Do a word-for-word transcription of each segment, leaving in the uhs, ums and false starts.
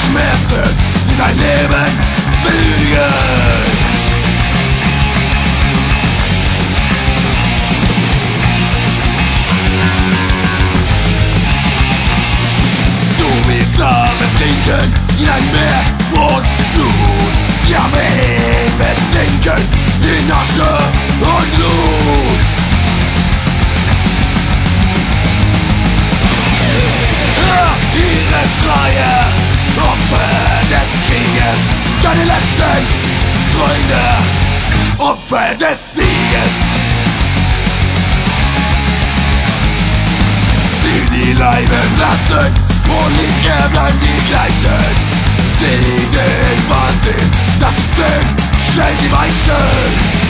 Schmerzen, die dein Leben belügen. Du willst aber trinken in ein Meer von Blut. Die Armeen versinken in Asche und Blut. Hör ihre Schreie, Opfer des Krieges, deine letzten Freunde, Opfer des Sieges. Sieh die Leibe platzen, Politiker bleiben die gleichen. Sieh den Wahnsinn, das System stellt die Weichen.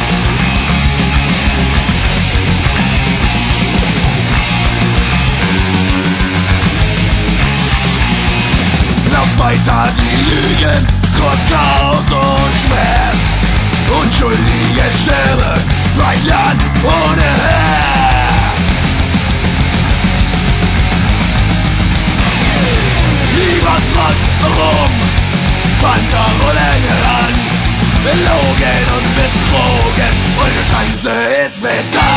Lauf weiter die Lügen, trotz Chaos und Schmerz. Unschuldige sterben für ein Land ohne Herz. Niemand fragt warum, Panzer rollen heran. Belogen und betrogen, eure Chance ist vertan.